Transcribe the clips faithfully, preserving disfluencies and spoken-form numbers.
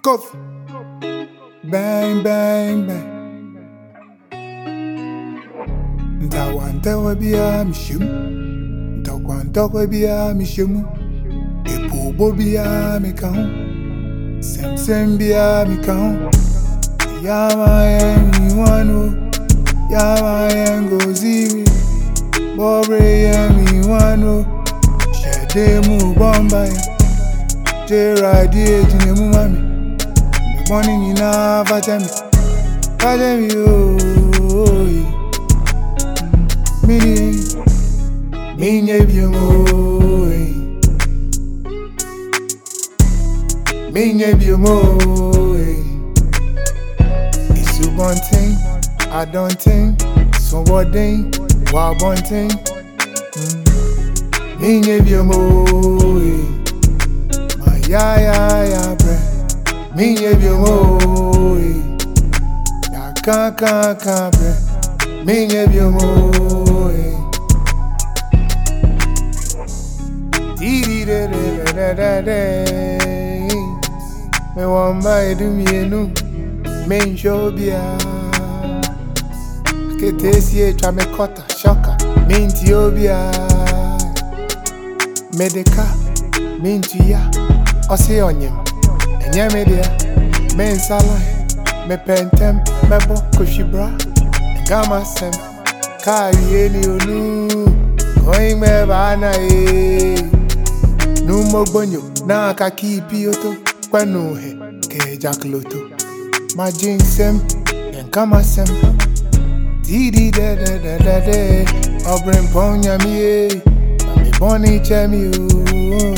Coffee. Bang, bang, bang. Ntawanta wabia mishum. Ntakwanta wabia mishum. Epo bobia mikahun. Sem sem bia mikahun. Yama yemi wano. Yama yengo ziwi. Bobre yemi wano. Shede mu bombay. J-Ride jine mu mami. Me morning ina fatemi. Fatemi oh. Mini Minye biomo Minye biomo It's a one thing, I don't think. So what thing, what one thing. Minye biomo My ya ya ya bre Minye biomo Ya ka ka ka bre Minye biomo Dee da da da da da. Me want my do me no. Me show bia. Ketesie twa me kota shoka. Me ntiobia. Medeka. Me ntia. Ose onyem. Enye me dia. Me nsala. Me pentem. Me bo koshibra. Gama sem. Kari eni onu. Going me bana e. Numo bonyo na kaki pioto kwanu he ke jakloto majin sem en kama sem didi da da da da da obren ponya mi e mi boni chemi o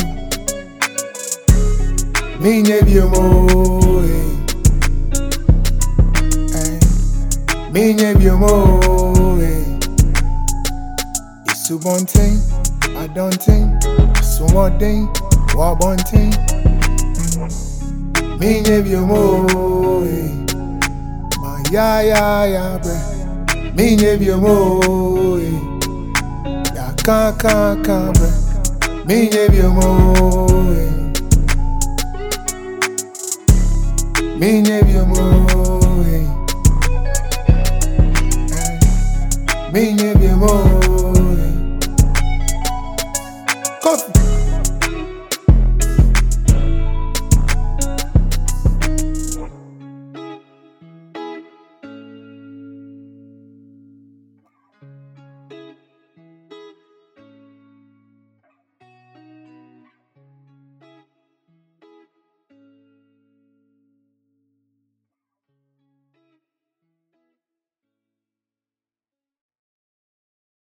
minye biomo eh minye biomo eh it's a one thing I don't think. So what thing, what one thing. Minye biomo, my ya ya ya bre. Minye biomo, ya ka ka ka bre. Minye biomo, minye biomo, minye biomo. Coffee.